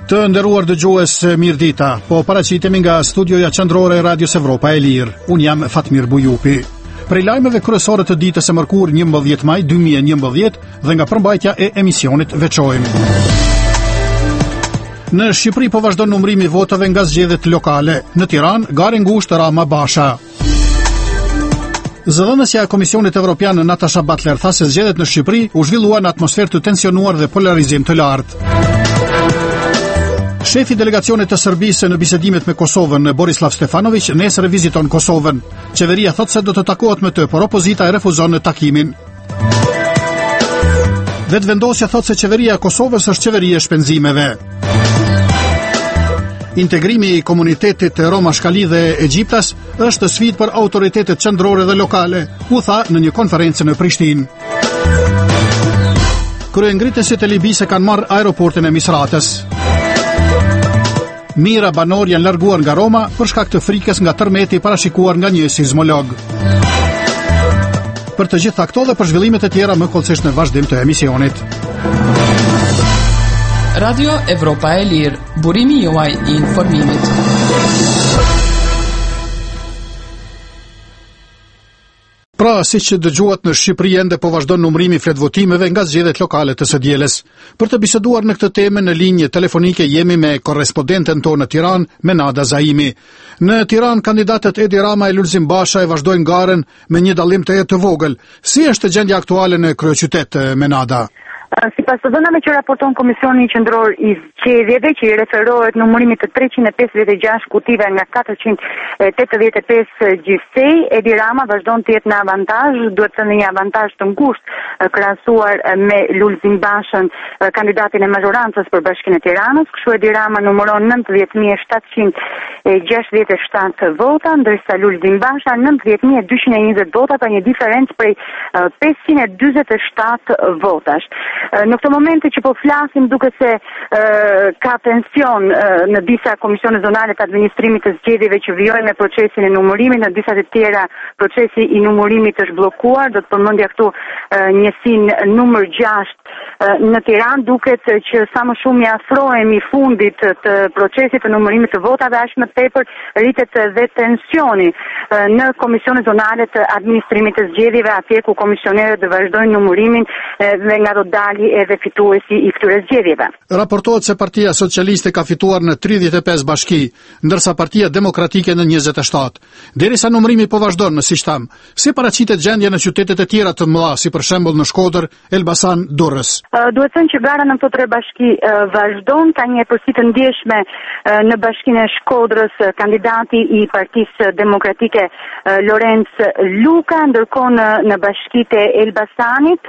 Të nderuar dëgjues, mirëdita. Po paraqitemi nga studioja qendrore e Radios Evropa e Lirë. Unë jam Fatmir Bujupi. Prej lajmeve kryesore të ditës së mërkurë 11 maj 2011 dhe nga përmbajtja e emisionit veçojmë. Në Shqipëri po vazhdon numërimi votave nga zgjedhjet lokale. Në Tiranë, gare ngushtë Rama Basha. Zëdhënësja e Komisionit Evropian Natasha Butler tha se zgjedhjet në Shqipëri u zhvilluan në atmosferë të tensionuar dhe polarizim të lartë. Shefi delegacionit të Serbisë në bisedimet me Kosovën, Borislav Stefanović, nesër viziton Kosovën. Qeveria thot se do të takohet me të, por opozita e refuzon në takimin. Vetëvendosja thot se qeveria e Kosovës është qeveri e shpenzimeve. Integrimi i komunitetit Roma Shkali dhe Egjiptas është sfidë për autoritetet qendrore dhe lokale, u tha në një konferencë në Prishtinë. Kryengritësit e Libisë kanë marrë aeroportin e Misratës. Mira banor janë larguar nga Roma për shkak të frikës nga tërmeti parashikuar nga një sismolog. Për të gjitha këto dhe për zhvillimet e tjera më kollësisht në vazhdim të emisionit. Radio Evropa e Lirë, burimi juaj i informimit. Pra, si që dëgjuat, në Shqipëri ende po vazhdon numërimi fletvotimeve nga zgjedhjet lokale të së dielës. Për të biseduar në këtë temë në linjë telefonike jemi me korrespondenten tonë në Tiranë, Menada Zaimi. Në Tiranë, kandidatët Edi Rama e Lulzim Basha e vazhdojnë garen me një dallim të vogël. Si është gjendja aktuale në kryeqytet, Menada? Sipas të dhënave që raporton Komisioni Qendror i Zgjedhjeve, që i referohet numërimit të 356 kutive nga 485 gjithsej, Edi Rama vazhdon të jetë në avantazh, duhet të një avantazh të ngushtë krahasuar me Lulzim Bashën, kandidatin e mazhorancës për Bashkinë e Tiranës. Kështu Edi Rama numëron 90.767 vota, ndërsa Lulzim Basha 90.220 vota, pa një diferencë prej 547 votash. Në këtë momente që po flasim duket se ka tension në disa komisione zonale të administrimit të zgjedhjeve që vijojnë me procesin e numërimit, në disa të tjera procesi i numërimit është bllokuar. Do të përmendja këtu njësinë numër 6 në Tiranë. Duket që sa më shumë i afrohemi fundit të procesit të numërimit të votave, aq më tepër rritet dhe tensioni në komisione zonale të administrimit të zgjedhjeve, atje ku komisionerët do vazhdojnë numërimin dhe nga do dali edhe fituesi i këtyre zgjedhjeve. Raportohet se Partia Socialiste ka fituar në 35 bashki, ndërsa Partia Demokratike në 27. Derisa numërimi po vazhdon, siç tham, si paraqitet gjendja në qytetet e tjera të mëdha, si për shembull në Shkodër, Elbasan, Durrës? Duhet thënë që gara në këto 3 bashki vazhdon, ka një përsi të ndjeshme në bashkinë e Shkodrës kandidati i Partisë Demokratike Lorenz Luka, ndërkohë në bashkitë e Elbasanit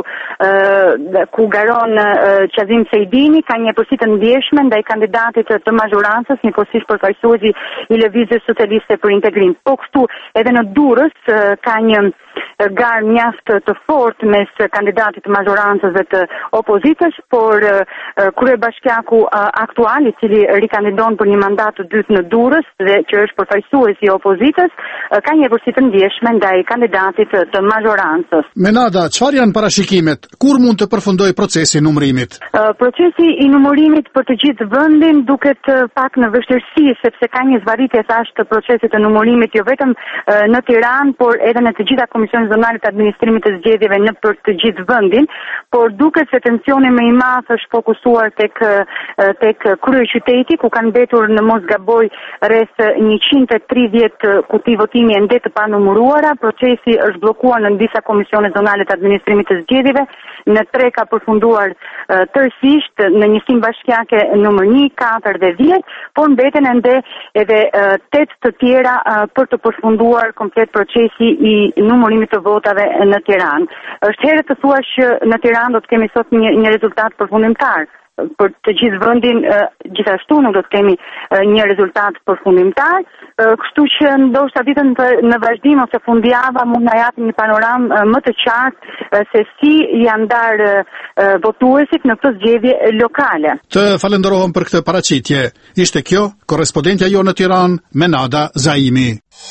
ku garon Qazim Sejdini, ka një përsi të ndjeshme ndaj kandidatit të mazhorancës, njëkohësisht përfaqësuesi i Lëvizjes Socialiste për Integrim. Po kështu edhe në Durrës ka një garë mjaft të fortë mes kandidatit të mazhorancës dhe të opozitës, por kryebashkiaku aktual, i cili rikandidon për një mandat të dytë në Durrës dhe që është përfaqësuesi i opozitës, ka një përsi të ndjeshme ndaj kandidatit të mazhorancës. Menada, çfarë janë parashikimet? Kur mund të përfundojë procesi i numërimit? Procesi i numërimit për të gjithë vendin duket pak në vështirësi, sepse ka një zvarritje thash të procesit të numërimit jo vetëm në Tiranë, por edhe në të gjitha komisionet zonale të administrimit të zgjedhjeve në për të gjithë vendin, por duket se tensioni më i madh është fokusuar tek kryeqyteti, ku kanë mbetur në mos gaboj rreth 130 kuti votimi ende të panumëruara. Procesi është bllokuar në disa komisione zonale të administrimit të zgjedhjeve, në 3 ka përfunduar tërësisht, në njësinë bashkiake numër 1, 4 dhe 10, por mbeten ende edhe 8 të tjera për të përfunduar komplet procesi i numërimit të votave në Tiranë. Është herë të thuash që në Tiranë do të kemi sot një rezultat përfundimtar. Për të gjithë vendin gjithashtu nuk do të kemi një rezultat përfundimtar, kështu që ndoshta ditën në vazhdim ose fundjava mund na japë një panoramë më të qartë se si janë ndarë votuesit në këtë zgjedhje lokale. Të falenderohem për këtë paraqitje. Ishte kjo korrespondentja jo në Tiranë, Menada Zaimi.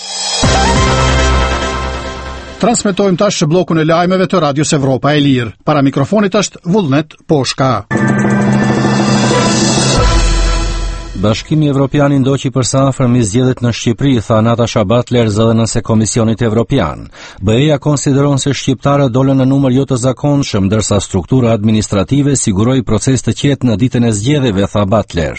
Transmetojmë tash bllokun e lajmeve të Radios Evropa e Lirë. Para mikrofonit është Vullnet Poshka. Bashkimi Evropian i ndoqi përsaafër mbi zgjedhjet në Shqipëri, tha Natasha Butler, zëdhënëse e Komisionit Evropian. BE-ja konsideron se shqiptarët dolën në numër jo të zakonshëm, ndërsa struktura administrative siguroi proces të qetë në ditën e zgjedhjeve, tha Butler.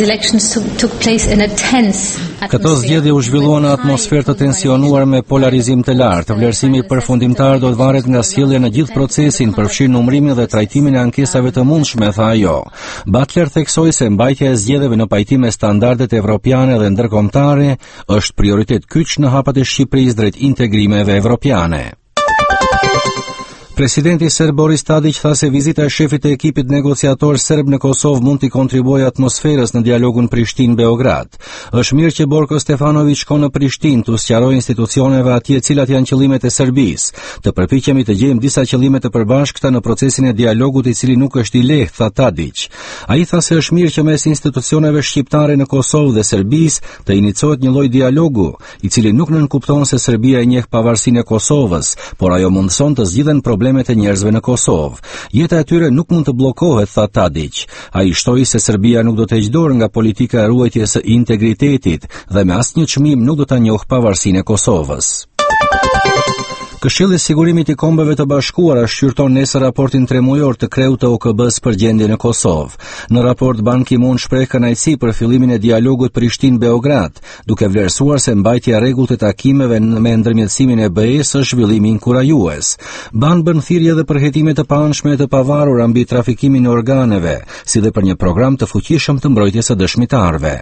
Këto zgjedhje u zhvilluan në atmosferë të tensionuar me polarizim të lartë. Vlerësimi përfundimtar do të varet nga sjellja në gjithë procesin, përfshirë numërimin dhe trajtimin e ankesave të mundshme, tha ajo. Butler theksoi se mbajtja e zgjedhjeve në pajtim me standardet evropiane dhe ndërkombëtare është prioritet kyç në hapat e Shqipërisë drejt integrimeve evropiane. Presidenti serb Boris Tadić tha se vizita e shefit të ekipit negociator serb në Kosovë mund t'i kontribuojë atmosferës në dialogun Prishtinë-Beograd. Është mirë që Borko Stefanović shkon në Prishtinë të sqarojë institucioneve atje cilat janë qëllimet e Serbisë. Të përpiqemi të gjejmë disa qëllime të përbashkëta në procesin e dialogut i cili nuk është i lehtë, tha Tadić. Ai tha se është mirë që mes institucioneve shqiptare në Kosovë dhe Serbisë të iniciohet një lloj dialogu, i cili nuk nënkupton se Serbia e njeh pavarësinë e Kosovës, por ajo mundson të zgjidhen problemet e njerëzve në Kosovë. Jeta e tyre nuk mund të bllokohet, tha Tadić. Ai shtoi se Serbia nuk do të heqë dorë nga politika e ruajtjes së integritetit dhe me asnjë çmim nuk do ta njohë pavarësinë e Kosovës. Këshilli i Sigurimit i Kombeve të Bashkuara shqyrton nesër raportin tremujor të kreut të OKB-s për gjendjen e Kosovë. Në raport Ban Ki-moon shpreh kënaqësi për fillimin e dialogut Prishtinë-Beograd, duke vlerësuar se mbajtja e rregullt të takimeve me ndërmjetësimin e BE-s është zhvillim inkurajues. Ban bën thirrje edhe për hetimet të paanshme e të pavarura mbi trafikimin e organeve, si dhe për një program të fuqishëm të mbrojtjes së dëshmitarëve.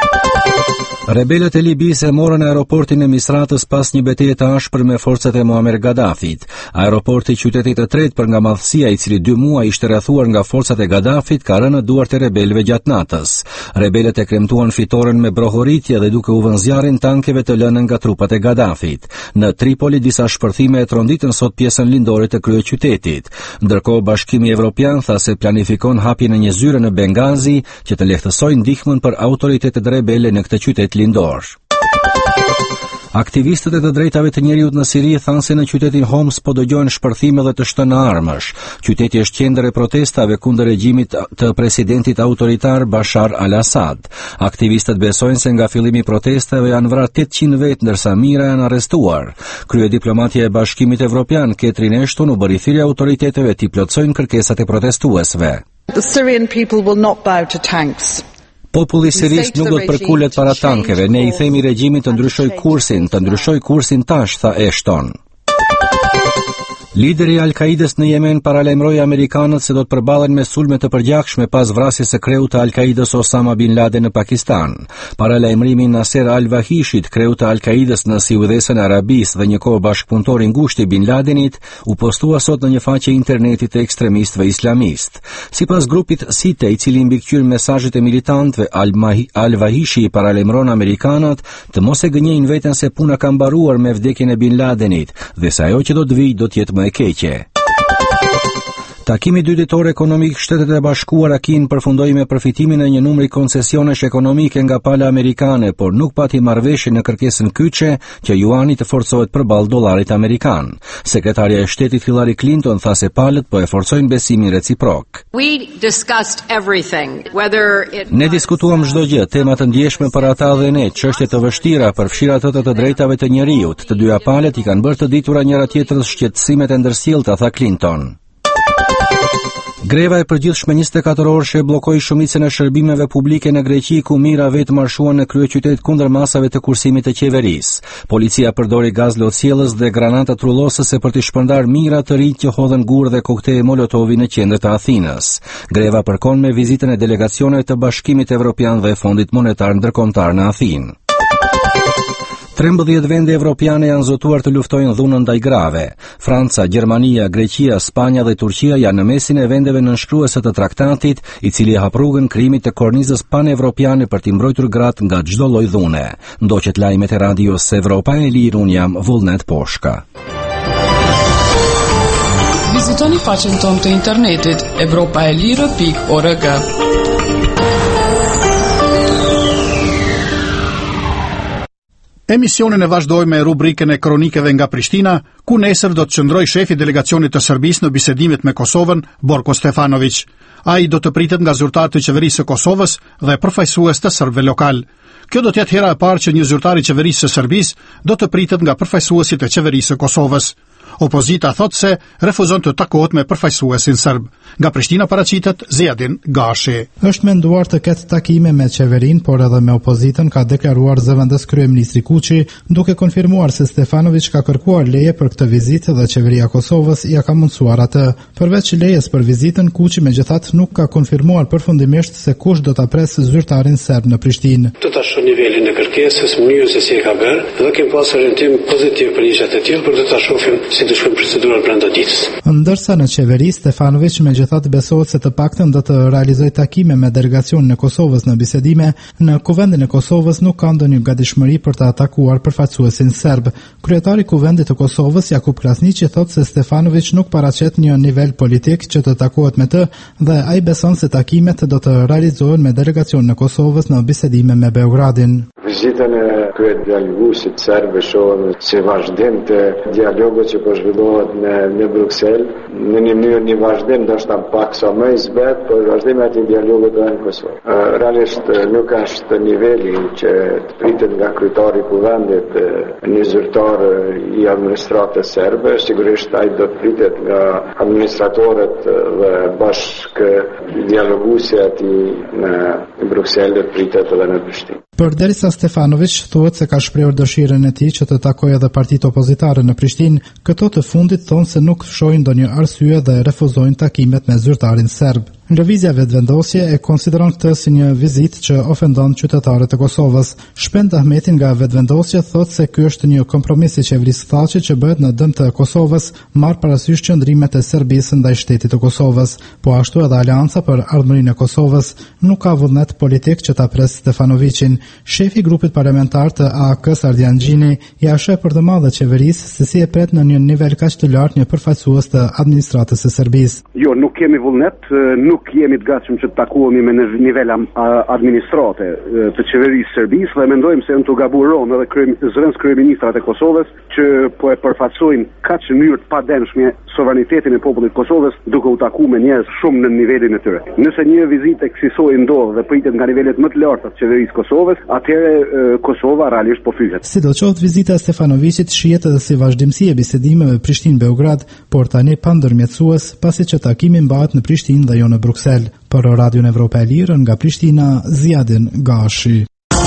Rebelët e Libisë e morën aeroportin e Misratës pas një betejë të ashpër me forcat e Muammar Gaddafit. Aeroporti i qytetit të tretë për nga madhësia, i cili 2 muaj ishte rrethuar nga forcat e Gaddafit, ka rënë në duart e rebelëve gjatë natës. Rebelët e kremtuan fitoren me brohoritje dhe duke u vënë zjarrin tankeve të lënë nga trupat e Gaddafit. Në Tripoli disa shpërthime e tronditën sot pjesën lindore të kryeqytetit. Ndërkohë Bashkimi Evropian tha se planifikon hapjen e një zyre në Bengazi që të lehtësojë ndihmën për autoritetet rebele në këtë qytet lindor. Aktivistët e të drejtave të njerëzit në Siri thanë se në qytetin Homs po dëgjojnë shpërthime dhe të shtënë armësh. Qyteti është qendër e protestave kundër regjimit të presidentit autoritar Bashar al-Assad. Aktivistët besojnë se nga fillimi i protestave janë vrarë 800 vetë, ndërsa mijëra janë arrestuar. Kryediplomatja e Bashkimit Evropian, Catherine Ashton, u bëri thirrje autoriteteve të plotësojnë kërkesat e protestuesve. The Syrian people will not bow to tanks. Populli sirisht nuk do të përkulet para tankeve. Ne i themi regjimit të ndryshoj kursin tash, tha Ashton. Lideri i Al-Qaidës në Yemen paralajmëroi amerikanët se do të përballen me sulme të përgjakshme pas vrasjes së kreut të Al-Qaidës Osama bin Laden në Pakistan. Paralajmërimi i Nasser al-Wahishit, kreut të Al-Qaidës në Siudhesën e Arabisë dhe një kohë bashkëpunëtor i ngushtë i bin Ladenit, u postua sot në një faqe internetit të ekstremistëve islamist. Sipas grupit SITE, i cili mbikëqyr mesazhet e militantëve, al-Wahishi paralajmëron amerikanët të mos e gënjejnë veten se puna ka mbaruar me vdekjen e bin Ladenit dhe se ajo që do të vijë do të jetë më e keqe. Takimi 2 ditor ekonomik Shtetet e Bashkuara Kinë përfundoi me përfitimin e një numri koncesionesh ekonomike nga pala amerikane, por nuk pati marrëveshje në kërkesën kyçe që juani të forcohet përballë dollarit amerikan. Sekretarja e Shtetit Hillary Clinton tha se palët po e forcojnë besimin reciprok. Ne diskutuam çdo gjë, tema të ndjeshme për ata dhe ne, çështje të vështira, përfshirë ato të drejtave të njerëzit. Të dyja palët i kanë bërë të ditura njëra tjetrës shqetësimet e ndërsjellta, tha Clinton. Greva e përgjithshme 24 orëshe bllokoi shumicën e shërbimeve publike në Greqi, ku mijëra vetë marshuan në kryeqytet kundër masave të kursimit të qeverisë. Policia përdori gaz lotësjellës dhe granata trullosëse për të shpërndarë mijëra të rinj që hodhen gur dhe koktejle Molotovi në qendër të Athinës. Greva përkon me vizitën e delegacioneve të Bashkimit Evropian dhe Fondit Monetar Ndërkombëtar në Athinë. 13 vende evropiane janë zotuar të luftojnë dhunën ndaj grave. Franca, Gjermania, Greqia, Spanja dhe Turqia janë në mesin e vendeve nënshkruese të traktatit, i cili hap rrugën krijimit të kornizës panevropiane për t'i mbrojtur gratë nga çdo lloj dhune. Ndoqet lajmet e radios Evropa e Lirë, un jam Vullnet Poshka. Vizitoni faqen tonë të internetit europaelire.org. Emisionin e vazhdoj me rubrikën e kronikeve nga Prishtina, ku nesër do të qëndroj shefi delegacionit të Serbisë në bisedimet me Kosovën, Borko Stefanović. Ai do të pritet nga zyrtarët e qeverisë së Kosovës dhe përfaqësues të serbëve lokal. Kjo do të jetë hera e parë që një zyrtar i qeverisë së Serbisë do të pritet nga përfaqësuesit e qeverisë së Kosovës. Opozita thot se refuzon të takohet me përfaqësuesin serb. Nga Prishtina paraqitet Ziadin Gashi. Është menduar të ketë takime me qeverinë, por edhe me opozitën, ka deklaruar zëvendës kryeministri Kuçi, duke konfirmuar se Stefanović ka kërkuar leje për këtë vizitë dhe qeveria e Kosovës ja ka mundsuar atë. Përveç lejes për vizitën, Kuçi megjithatë nuk ka konfirmuar përfundimisht se kush do ta presë zyrtarin serb në Prishtinë. Të tash nivelin e kërkesës, mënyrën se si e ka bërë, dhe kemi pasur orientim pozitiv për ligjat e tillë për të ta shohim si të shkojmë procedurën brenda ditës. Ndërsa në qeveri, Stefanović megjithatë besohet se të paktën do të realizojë takime me delegacionin e Kosovës në bisedime, në Kuvendin e Kosovës nuk ka ndonjë gatishmëri për të atakuar përfaqësuesin serb. Kryetari i Kuvendit të Kosovës, Jakub Krasniqi, thotë se Stefanović nuk paraqet një nivel politik që të takohet me të dhe ai beson se takimet do të realizohen me delegacionin e Kosovës në bisedime me Beogradin. Vizitën e kryet dialogusit serbe shohim se vazhdim të dialogut që po zhvillohet në Bruksel, në një mënyrë një vazhdim ndoshta pak sa më i zbet, por vazhdim e atij dialogut edhe në Kosovë. Realisht nuk është niveli që të pritet nga kryetari i Kuvendit, një zyrtar i administratës serbe, sigurisht ai do të pritet nga administratorët dhe bashkë dialoguesi atij në Bruksel dhe pritet edhe në Prishtinë. Përderisa Stefanović thuhet se ka shprehur dëshirën e tij që të takojë edhe partitë opozitare në Prishtinë, këto të fundit thonë se nuk shohin ndonjë arsye dhe refuzojnë takimet me zyrtarin serb. Lëvizja vetëvendosje e konsideron këtë si një vizitë që ofendon qytetarët e Kosovës. Shpend Ahmeti nga vetëvendosja thotë se ky është një kompromis i qeverisë Thaçi që bëhet në dëm të Kosovës, marr parasysh qëndrimet e Serbisë ndaj shtetit të Kosovës, po ashtu edhe Aleanca për Ardhmërinë e Kosovës nuk ka vullnet politik që ta pres Stefanovićin. Shefi i grupit parlamentar të AAK-s Ardian Gjini ja sheh për të madhe qeverisë se si e pret në një nivel kaq të lartë një përfaqësues të administratës së Serbisë. Jo, nuk kemi vullnet, nuk jemi të gatshëm që të takohemi me nivel administrate të qeverisë Serbisë dhe mendojmë se janë të gaburon edhe zëvendës kryeministrat e Kosovës që po e përfaqësojnë kaq në mënyrë të padenshme sovranitetin e popullit të Kosovës duke u takuar me njerëz shumë në nivelin e tyre. Nëse një vizitë kësaj ndodh dhe pritet nga nivelet më të larta të qeverisë Kosovës, atëherë Kosova realisht po fyset. Sidoqoftë, vizita e Stefanovićit shihet edhe si vazhdimsi e bisedimeve Prishtinë-Beograd, por tani pa ndërmjetësues, pasi që takimi mbahet në Prishtinë dhe jo në Bruksel. Për Radion Evropa e Lirë nga Prishtina, Ziadin Gashi.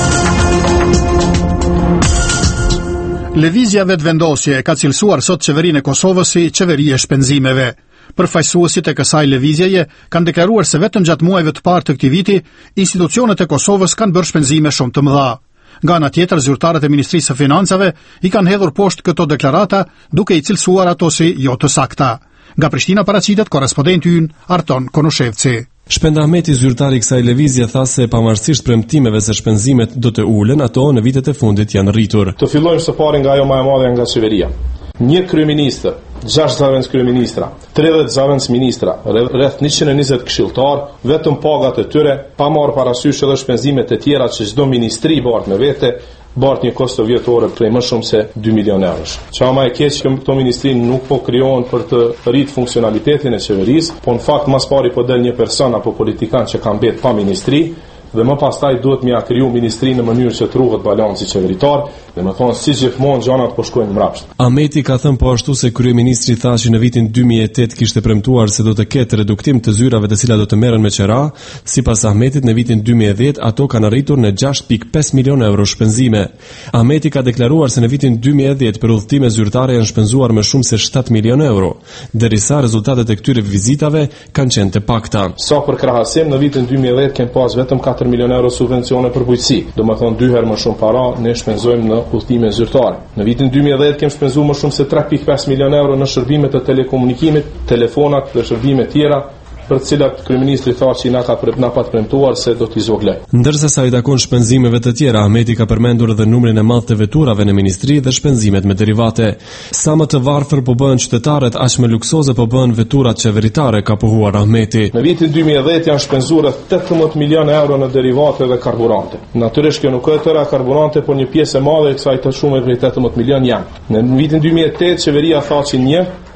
Lëvizja vetëvendosje ka cilësuar sot qeverinë e Kosovës si qeveri e shpenzimeve. Përfaqësuesit e kësaj lëvizjeje kanë deklaruar se vetëm gjatë muajve të parë të këtij viti, institucionet e Kosovës kanë bërë shpenzime shumë të mëdha. Nga ana tjetër, zyrtarët e Ministrisë së Financave i kanë hedhur poshtë këto deklarata, duke i cilësuar ato si jo të sakta. Nga Prishtina paraqitet korrespondenti ynë Arton Konushevci. Shpend Ahmeti, zyrtari i kësaj lëvizje, tha se pavarësisht premtimeve se shpenzimet do të ulen, ato në vitet e fundit janë rritur. Të fillojmë së pari nga ajo më e madhe nga qeveria. Një kryeministër, 6 zëvendës kryeministra, 30 zëvendës ministra, rreth 120 këshilltar, vetëm pagat e tyre, pa marrë parasysh edhe shpenzimet e tjera që çdo ministri bart me vete, bart një kosto vjetore prej më shumë se 2 milion eurosh. Çama e keq që këto ministri nuk po krijohen për të rrit funksionalitetin e qeverisë, po në fakt mas pari po del një person apo politikan që ka mbet pa ministri, dhe më pastaj duhet mja kriju ministri në mënyrë që të ruhet balanci qeveritar, dhe më thonë si gjithmonë gjanat po shkojnë mbrapsht. Ahmeti ka thënë po ashtu se kryeministri tha që në vitin 2008 kishte premtuar se do të ketë reduktim të zyrave të cilat do të merren me qera. Sipas Ahmetit, në vitin 2010 ato kanë arritur në 6.5 milion euro shpenzime. Ahmeti ka deklaruar se në vitin 2010 për udhëtime zyrtare janë shpenzuar më shumë se 7 milion euro, derisa rezultatet e këtyre vizitave kanë qenë të pakta. Sa për krahasim, në vitin 2010 kanë pas vetëm 4 milion euro subvencione për bujqësi. Do më thonë 2 herë më shumë para ne shpenzojmë në udhëtime zyrtare. Në vitin 2010 kemi shpenzuar më shumë se 3.5 milion euro në shërbime të telekomunikimit, telefonat dhe shërbime tjera, për të cilat kryeministri tha që na pa premtuar se do t'i zoglej. Ndërsa sa i takon shpenzimeve të tjera, Ahmeti ka përmendur edhe numrin e madh të veturave në ministri dhe shpenzimet me derivate. Sa më të varfër po bëhen qytetarët, aq më luksoze po bëhen veturat qeveritare, ka pohuar Ahmeti. Në vitin 2010 janë shpenzuar 18 milion euro në derivate dhe karburante. Natyrisht kjo nuk është tëra karburante, por një pjesë e madhe e kësaj të shumë prej 18 milion janë. Në vitin 2008 qeveria tha që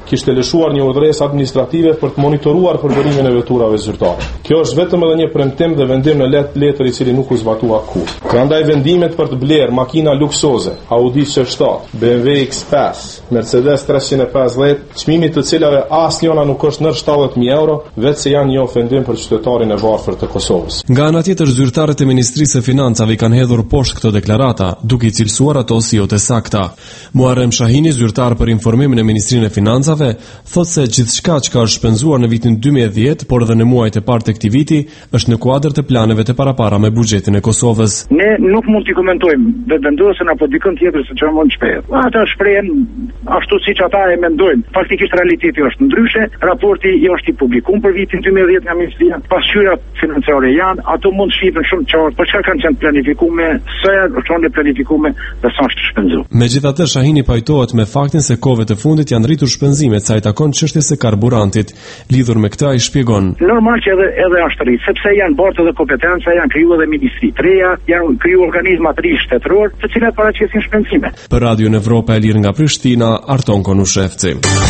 kishte lëshuar një udhëresë administrative për të monitoruar përbërimin e veturave zyrtare. Kjo është vetëm edhe një premtim dhe vendim në letër i cili nuk u zbatua kurrë. Prandaj vendimet për të blerë makina luksoze, Audi Q7, BMW X5, Mercedes 350, çmimi të cilave asnjëna nuk është nër 70.000 euro, vetë se janë një ofendim për qytetarin e varfër të Kosovës. Nga ana tjetër, zyrtarët e Ministrisë së Financave kanë hedhur poshtë këto deklarata, duke i cilësuar ato si jo të sakta. Muharrem Shahini, zyrtar për informimin e Ministrinë e Financave, thotë se gjithçka që është shpenzuar në vitin 2010, por edhe në muajt e parë të këtij viti, është në kuadër të planeve të parapara me buxhetin e Kosovës. Ne nuk mund t'i komentojmë vetëvendosjen apo dikën tjetër se çfarë mund të shprehen. Ata shprehen ashtu siç ata e mendojnë. Faktikisht realiteti është ndryshe. Raporti është i publikuar për vitin 2010 nga Ministria. Pasqyrat financiare janë, ato mund të shihen shumë qartë për çfarë kanë qenë planifikuar, sa janë planifikuar dhe sa është shpenzuar. Megjithatë, Shahini pajtohet me faktin se kohëve të fundit janë rritur shpenzimet sa i takon çështjes së karburantit. Lidhur me këtë ai shpjegon. Normal që edhe është rrit, sepse janë bërë edhe kompetenca, janë krijuar edhe ministri të reja, janë krijuar organizma të ri shtetëror, të cilat paraqesin shpenzime. Për Radio Evropa e Lirë nga Prishtina, Arton Konushevci.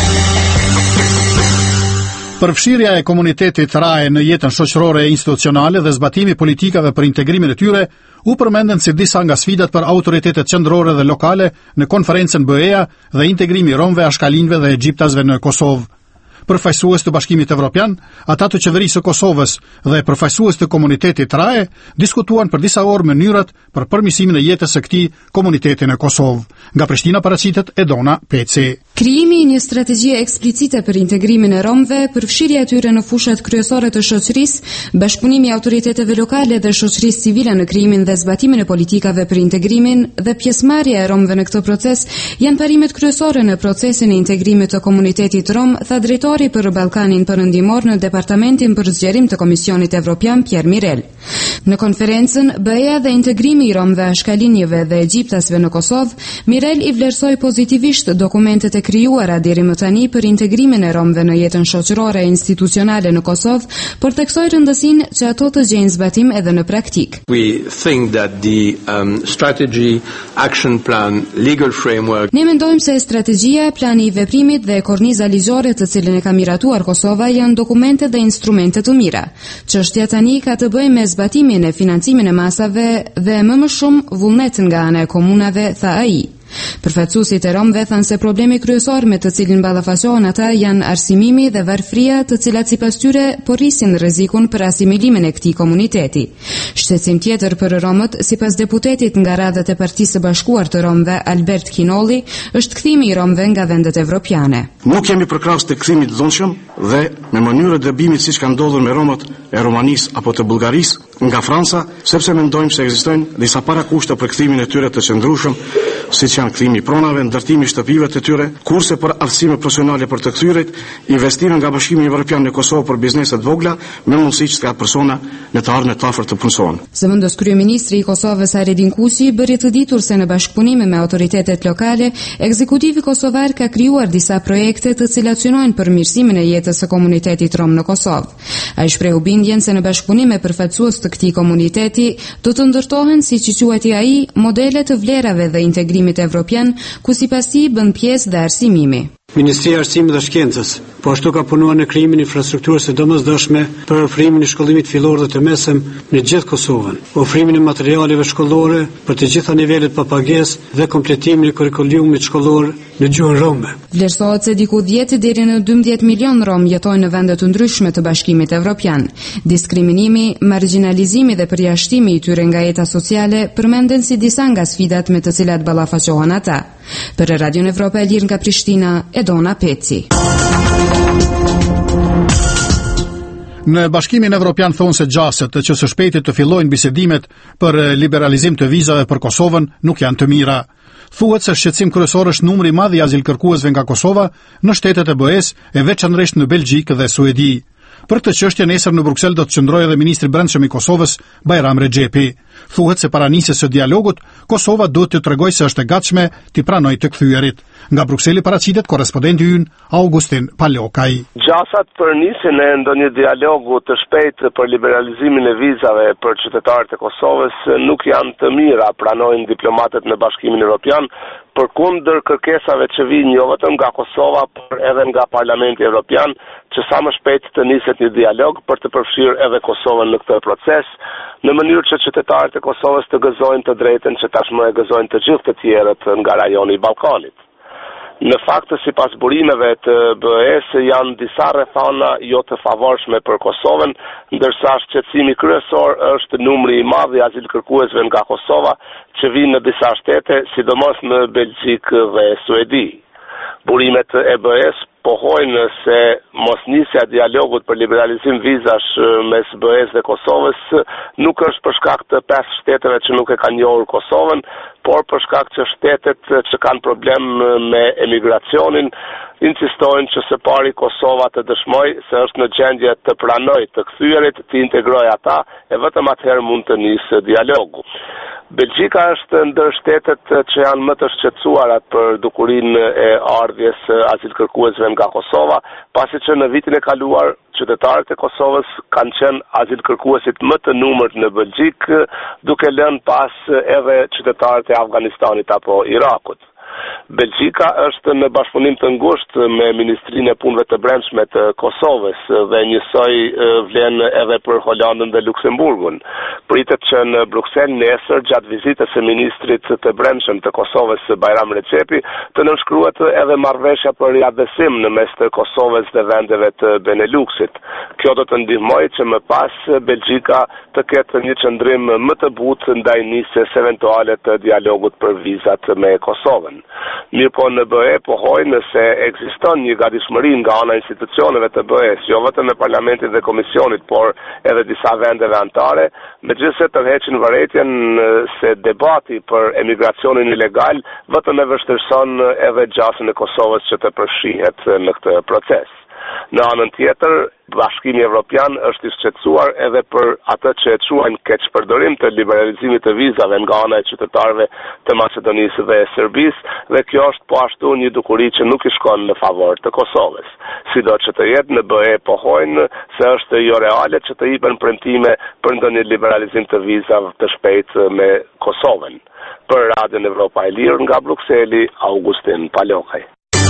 Përfshirja e komunitetit RAE në jetën shoqërore e institucionale dhe zbatimi politikave për integrimin e tyre u përmenden si disa nga sfidat për autoritetet qendrore dhe lokale në konferencën BE-a dhe integrimi romëve, ashkalinjve dhe egjiptasve në Kosovë. Përfaqësues të Bashkimit Evropian, ata të qeverisë së Kosovës dhe përfaqësues të komunitetit RAE diskutuan për disa orë mënyrat për përmirësimin e jetës së këtij komuniteti në Kosovë. Nga Prishtina paraqitet Edona Peci. Krijimi i një strategjie eksplicite për integrimin e romëve, përfshirja e tyre në fushat kryesore të shoqërisë, bashkëpunimi i autoriteteve lokale dhe shoqërisë civile në krijimin dhe zbatimin e politikave për integrimin dhe pjesëmarrja e romëve në këtë proces janë parimet kryesore në procesin e integrimit të komunitetit rom, tha drejtori për Ballkanin Perëndimor në Departamentin për Zgjerim të Komisionit Evropian Pierre Mirel. Në konferencën BE-a dhe integrimi i romëve, ashkalinjve dhe egjiptasve në Kosovë, Mirel i vlerësoi pozitivisht dokumentet e krijuara deri më tani për integrimin e romëve në jetën shoqërore e institucionale në Kosovë, por theksoi rëndësinë që ato të gjejnë zbatim edhe në praktik. We think that the strategy, action plan, legal framework. Ne mendojmë se strategjia, plani i veprimit dhe korniza ligjore të cilën e ka miratuar Kosova janë dokumente dhe instrumente të mira. Çështja tani ka të bëjë me zbatimin e financimin e masave dhe më shumë vullnet nga ana e komunave, tha ai. Përfaqësuesit e romëve thanë se problemi kryesor me të cilin ballafaqohen ata janë arsimimi dhe varfëria, të cilat sipas tyre porrisin rrezikun për asimilimin e këtij komuniteti. Shqetësim tjetër për romët, sipas deputetit nga radhët e Partisë së Bashkuar të Romëve, Albert Kinolli, është kthimi i romëve nga vendet evropiane. Nuk jemi për krahas të kthimit të dhunshëm dhe me mënyrë dëbimit siç ka ndodhur me romët e Romanisë apo të Bullgarisë nga Franca, sepse mendojmë se ekzistojnë disa parakushte për kthimin e tyre të qëndrueshëm, siç janë kthimi i pronave, ndërtimi i shtëpive të tyre, kurse për aftësime profesionale për të kthyrit, investime nga Bashkimi Evropian në Kosovë për bizneset vogla, me mundësi që ka persona në të ardhmen të afërt të punësohen. Zëvendës kryeministri i Kosovës Aredin Kusi bëri të ditur se në bashkëpunim me autoritetet lokale, ekzekutivi kosovar ka krijuar disa projekte të cilat synojnë përmirësimin e jetës së komunitetit rom në Kosovë. Ai shprehu bindjen se në bashkëpunim me përfaqësues të këtij komuniteti do të ndërtohen, siç i quajti ai, modele të vlerave dhe integrimit evropian, ku sipas tij bën pjesë dhe arsimimi. Ministria e Arsimit dhe Shkencës, po ashtu ka punuar në krijimin e infrastrukturës së domosdoshme për ofrimin e shkollimit fillor dhe të mesëm në gjithë Kosovën, ofrimin e materialeve shkollore për të gjitha nivelet pa pagesë dhe kompletimin e kurrikulumit shkollor në gjuhën rome. Vlerësohet se diku 10 deri në 12 milion rom jetojnë në vende të ndryshme të Bashkimit Evropian. Diskriminimi, marginalizimi dhe përjashtimi i tyre nga jeta sociale përmenden si disa nga sfidat me të cilat ballafaqohen ata. Për Radio Evropa e Lirë nga Prishtina, Edona Peci. Në Bashkimin Evropian thonë se gjasët që së shpejti të fillojnë bisedimet për liberalizim të vizave për Kosovën nuk janë të mira. Thuhet se shqetësim kryesor është numri i madh i azilkërkuesve nga Kosova në shtetet e BE-s, e veçanërisht në Belgjikë dhe Suedi. Për këtë çështje nesër në Bruksel do të qëndrojë edhe ministri i Brendshëm i Kosovës, Bajram Rexhepi. Thuhet se para nisjes së dialogut, Kosova duhet të tregojë se është e gatshme të pranojë të kthyerit. Nga Brukseli paraqitet korrespondenti ynë Augustin Palokaj. Gjasat për nisjen e ndonjë dialogu të shpejtë për liberalizimin e vizave për qytetarët e Kosovës nuk janë të mira, pranojnë diplomatët në Bashkimin Evropian, përkundër kërkesave që vijnë jo vetëm nga Kosova, por edhe nga Parlamenti Evropian, që sa më shpejt të niset një dialog për të përfshirë edhe Kosovën në këtë proces, në mënyrë që qytetarët e Kosovës të gëzojnë të drejtën që tashmë e gëzojnë të gjithë të tjerët nga rajoni i Ballkanit. Në fakt, sipas burimeve të BE-s, janë disa rrethana jo të favorshme për Kosovën, ndërsa shqetësimi kryesor është numri i madh i azilkërkuesve nga Kosova që vijnë në disa shtete, sidomos në Belgjikë dhe Suedi. Burimet e BE-s pohojnë se mosnisja e dialogut për liberalizim vizash mes BE-s dhe Kosovës nuk është për shkak të 5 shteteve që nuk e kanë njohur Kosovën, por për shkak që shtetet që kanë problem me emigracionin insistojnë që së pari Kosova të dëshmojë se është në gjendje të pranojë të kthyerit, të integrojë ata e vetëm atëherë mund të nisë dialogu. Belgjika është ndër shtetet që janë më të shqetësuara për dukurinë e ardhjes azilkërkuesve nga Kosova, pasi që në vitin e kaluar qytetarët e Kosovës kanë qenë azilkërkuesit më të numërt në Belgjik, duke lënë pas edhe qytetarët e Afganistanit apo Irakut. Belgjika është në bashkëpunim të ngushtë me Ministrinë e Punëve të Brendshme të Kosovës dhe njësoj vlen edhe për Holandën dhe Luksemburgun. Pritet që në Bruksel nesër, gjatë vizitës së ministrit të Brendshëm të Kosovës Bajram Rexhepi, të nënshkruhet edhe marrëveshja për riadhesim në mes të Kosovës dhe vendeve të Beneluxit. Kjo do të ndihmojë që më pas Belgjika të ketë një qëndrim më të butë ndaj nisjes eventuale të dialogut për vizat me Kosovën. Mirëpo në BE pohojnë se ekziston një gatishmëri nga ana e institucioneve të BE-s, jo vetëm në Parlamentin dhe Komisionit, por edhe disa vendeve anëtare, megjithëse tërheqin vërejtjen se debati për emigracionin ilegal vetëm e vështirëson edhe gjasën e Kosovës që të përfshihet në këtë proces. Në anën tjetër, Bashkimi Evropian është i shqetësuar edhe për atë që e quajnë keqpërdorim të liberalizimit të vizave nga ana e qytetarëve të Maqedonisë dhe Serbisë, dhe kjo është po ashtu një dukuri që nuk i shkon në favor të Kosovës. Sido që të jetë, në BE pohojnë se është jo reale që të jipen premtime për ndonjë liberalizim të vizave të shpejtë me Kosovën. Për Radion Evropa e Lirë nga Brukseli, Augustin Palokaj.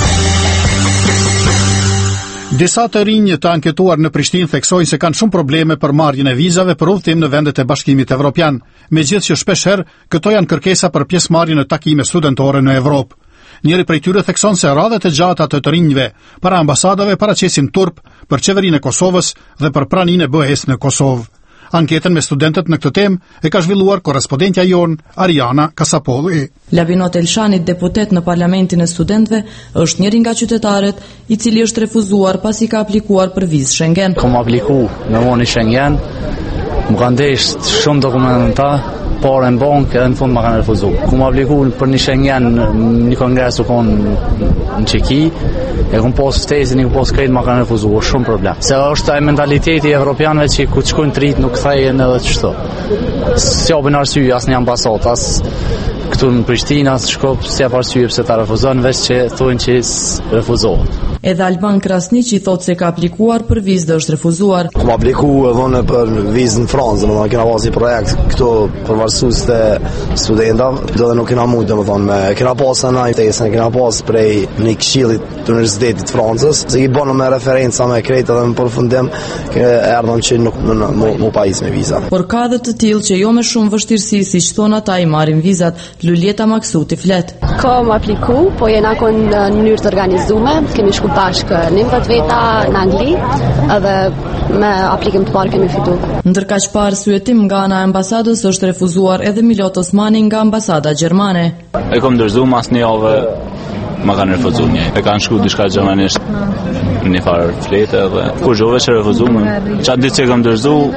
Disa të rinj të anketuar në Prishtinë theksojnë se kanë shumë probleme për marrjen e vizave për udhëtim në vendet e Bashkimit Evropian, megjithëse që shpeshherë këto janë kërkesa për pjesëmarrje në takime studentore në Evropë. Njëri prej tyre thekson se radhët e gjata të rinjve para ambasadave paraqesin turp për qeverinë e Kosovës dhe për praninë e BE-s në Kosovë. Anketën me studentët në këtë temë e ka zhvilluar korrespondentja jon Ariana Kasapolli. Labinot Elshani, deputet në Parlamentin e Studentëve, është njëri nga qytetarët i cili është refuzuar pasi ka aplikuar për vizë Schengen. Kam aplikuar në voni Schengen, më kanë desht shumë dokumenta, por në bankë edhe në fund më kanë refuzuar. Kam aplikuar për një Schengen, një kongres u konë në Çeki, e kom pas ftesën, kom pas krejt, më kanë refuzuar, shumë problem. Se është ai mentaliteti evropianëve që ku të shkojnë të rritë nuk thejën edhe çështo. S'japin arsye as në ambasadë, as këtu në Prishtinë, as Shkop, s'jap arsye pse ta refuzon, veç që thonë që refuzohet. Edhe Alban Krasniqi thotë se ka aplikuar për vizë dhe është refuzuar. Kam aplikuar edhe për vizë në Francë, domethënë kena pasur projekt këtu për varësues të studentëve, do të nuk kena mund domethënë kena pasur në ftesën, kena pasur prej një këshillit të Universitetit të Francës, se i bënë me referenca me krejtë dhe në përfundim erdhëm që nuk mu pajis me vizat. Por ka dhe të tillë që jo me shumë vështirësi, siç thon ata, i marrin vizat. Lulieta Maksuti flet. Kam apliku, po jena kon në mënyrë të organizuar, kemi shku bashkë 19 veta në Angli, edhe me aplikim të parë kemi fituar. Ndërkaq pa arsyetim nga ana e ambasadës është refuzuar edhe Milot Osmani nga ambasada gjermane. E kam ndërzuar mas një javë, ma kanë refuzuar një. E kanë shku diçka gjermanisht një farë flete dhe kur jove që refuzuar. Çfarë ditë që kam ndërzuar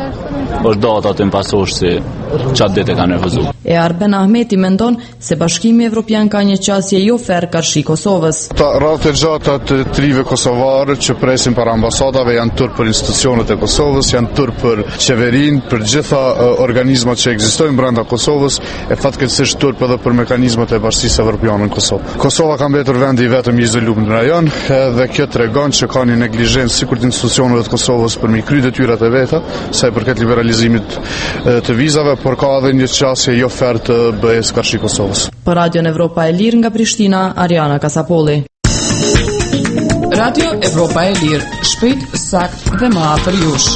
është data të pasosh se çfarë ditë kanë refuzuar. E Arben Ahmeti mendon se Bashkimi Evropian ka një qasje jo fair karshi Kosovës. Radhët e gjata të trive kosovare që presin para ambasadave janë turp për institucionet e Kosovës, janë turp për qeverinë, për gjitha organizmat që ekzistojnë brenda Kosovës, e fatkeqësisht turp edhe për mekanizmat e Bashkisë Evropiane në Kosovë. Kosova ka mbetur vendi i vetëm i izoluar në rajon, dhe kjo tregon që ka një neglizhencë sikur të institucioneve të Kosovës për mi kry detyrat e veta, sa i përket liberalizimit të vizave, por ka edhe një qasje jo fair të BE-s karshi Kosovës. Për Radion Evropa e Lirë nga Prishtina, Ariana Kasapolli. Radio Evropa e Lirë, shpejt, sakt dhe më afër jush.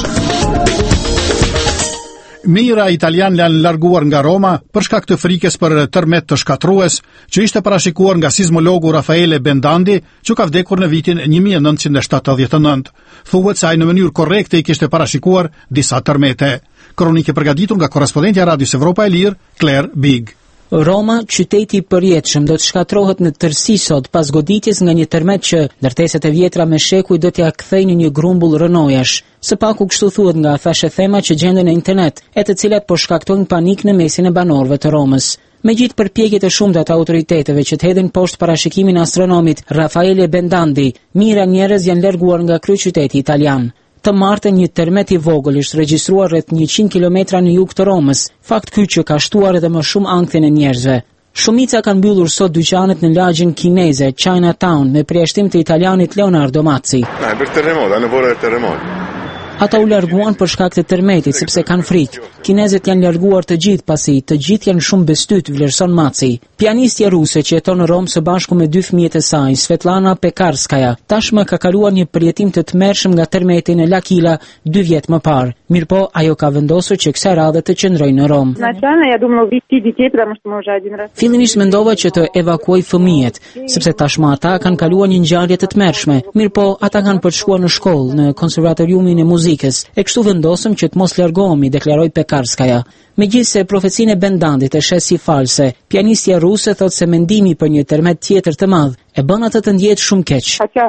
Mijëra italianë janë larguar nga Roma për shkak të frikës për tërmet të shkatrues që ishte parashikuar nga sismologu Raffaele Bendandi, që ka vdekur në vitin 1979. Thuhet se ai në mënyrë korrekte i kishte parashikuar disa tërmete. Kronikë e përgatitur nga korrespondentja e Radios Evropa e Lirë, Claire Big. Roma, qyteti i përjetshëm, do të shkatrohet në tërësi sot pas goditjes nga një tërmet që ndërtesat e vjetra me shekuj do t'ja kthejnë në një grumbull rënojash. Së paku kështu thuhet nga thashe thema që gjenden në internet, e të cilat po shkaktojnë panik në mesin e banorëve të Romës. Megjithë përpjekjet e shumta të autoriteteve që të hedhin poshtë parashikimin e astronomit Raffaele Bendandi, mijëra njerëz janë larguar nga kryeqyteti italian. Të martën një tërmet i vogël është regjistruar rreth 100 kilometra në jug të Romës, fakt ky që ka shtuar edhe më shumë ankthin e njerëzve. Shumica kanë mbyllur sot dyqanet në lagjin kineze Chinatown me përjashtim të italianit Leonardo Mazzi. Per terremoto, hanno paura del terremoto. Ata u larguan për shkak të tërmetit sepse kanë frikë. Kinezët janë larguar të gjithë pasi të gjithë janë shumë bestyt, vlerëson Mazzi. Pianistja ruse që jeton në Rom së bashku me 2 fëmijët e saj, Svetlana Pekarskaja, tashmë ka kaluar një përjetim të tmerrshëm nga tërmeti në L'Aquila 2 vjet më parë. Mirpo ajo ka vendosur që kësaj radhe të qëndrojë në Rom. Fillimisht mendova që të evakuoj fëmijët, sepse tashmë ata kanë kaluar një ngjarje të tmerrshme. Mirpo ata kanë për të shkuar në shkollë, në konservatoriumin e muzikës. E kështu vendosëm që të mos largohemi, deklaroi Pekarskaja. Megjithse profecinë e Bendandit e shes si false, pianistja ruse thot se mendimi për një tërmet tjetër të madh e bën atë të ndjehet shumë keq.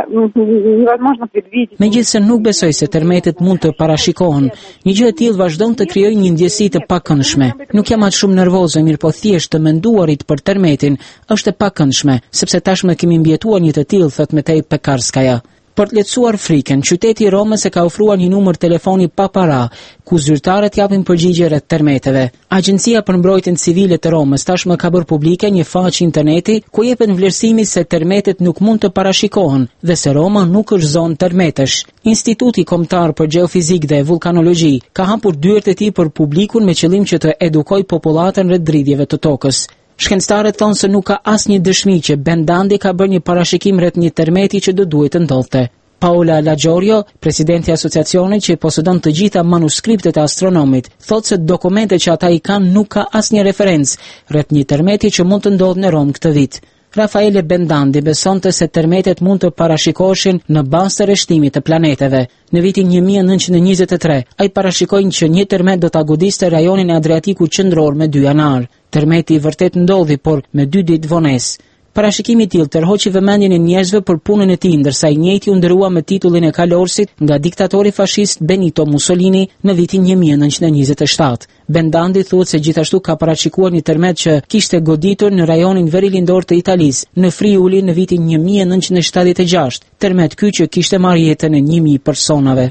Megjithse nuk besoj se tërmetet mund të parashikohen, një gjë e tillë vazhdon të krijojë një ndjesi të pakëndshme. Nuk jam aq shumë nervoze, mirë po thjesht të menduarit për tërmetin është e pakëndshme, sepse tashmë kemi mbijetuar një të tillë, thot Metej Pekarskaja. Për të lehtësuar frikën, qyteti i Romës e ka ofruar një numër telefoni pa para, ku zyrtarët japin përgjigje rreth tërmeteve. Agjencia për mbrojtjen civile të Romës tashmë ka bërë publike një faqe interneti ku jepen vlerësimi se tërmetet nuk mund të parashikohen dhe se Roma nuk është zonë tërmetesh. Instituti Kombëtar për Gjeofizik dhe Vulkanologji ka hapur dyert e tij për publikun me qëllim që të edukojë popullatën rreth dridhjeve të tokës. Shkencëtarët thonë se nuk ka asnjë dëshmi që Bendandi ka bërë një parashikim rreth një tërmeti që do duhet të ndodhte. Paola Lagiorio, presidenti i asociacionit që posedon të gjitha manuskriptet e astronomit, thotë se dokumentet që ata i kanë nuk ka asnjë referencë rreth një tërmeti që mund të ndodhë në Rom këtë vit. Raffaele Bendandi besonte se tërmetet mund të parashikoheshin në bazë të rreshtimit të planeteve. Në vitin 1923, ai parashikoi që një tërmet do ta godiste rajonin e Adriatikut qendror me 2 janar. Tërmeti i vërtet ndodhi, por me 2 ditë vonesë. Parashikimi i tillë tërhoqi vëmendjen e njerëzve për punën e tij, ndërsa i njëjti u ndërua me titullin e kalorësit nga diktatori fashist Benito Mussolini në vitin 1927. Bendandi thuhet se gjithashtu ka parashikuar një tërmet që kishte goditur në rajonin verilindor të Italisë, në Friuli në vitin 1976. Tërmet ky që kishte marrë jetën e 1000 personave.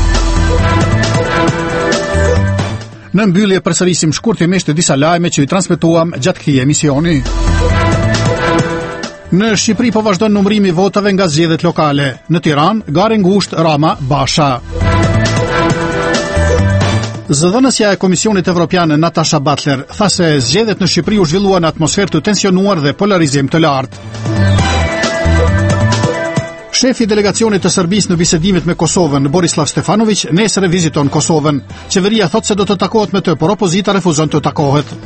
Në mbyllje përsërisim shkurtimisht disa lajme që i transmetuam gjatë këtij emisioni. Në Shqipëri po vazhdon numërimi i votave nga zgjedhjet lokale. Në Tiranë, gare ngushtë Rama Basha. Zëdhënësja e Komisionit Evropian Natasha Butler tha se zgjedhjet në Shqipëri u zhvilluan në atmosferë të tensionuar dhe polarizim të lartë. Shefi i delegacionit të Serbisë në bisedimet me Kosovën, Borislav Stefanović, nesër viziton Kosovën. Qeveria thot se do të takohet me të, por opozita refuzon të takohet.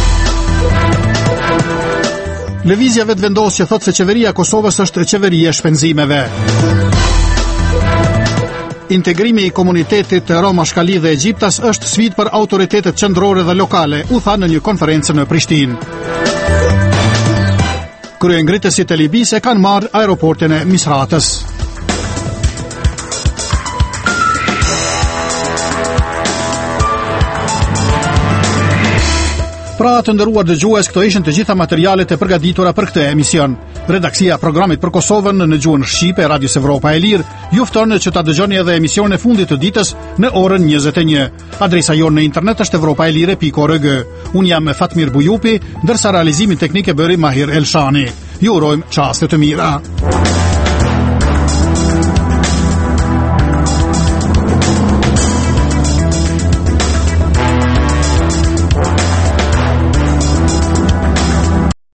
Lëvizja vetëvendosje thot se qeveria e Kosovës është qeveri e shpenzimeve. Integrimi i komunitetit Roma Shkali dhe Egjiptas është sfidë për autoritetet qendrore dhe lokale, u tha në një konferencë në Prishtinë. Kryengritësit e Libisë e kanë marrë aeroportin e Misratës. Pra të nderuar dëgjues, këto ishin të gjitha materialet e përgatitura për këtë emision. Redaksia e programit për Kosovën në gjuhën shqipe e Radios Evropa e Lirë ju fton që ta dëgjoni edhe emisionin e fundit të ditës në orën 21. Adresa jonë në internet është evropaelir.org. Unë jam Fatmir Bujupi, ndërsa realizimin teknik e bëri Mahir Elshani. Ju urojmë çaste të mira.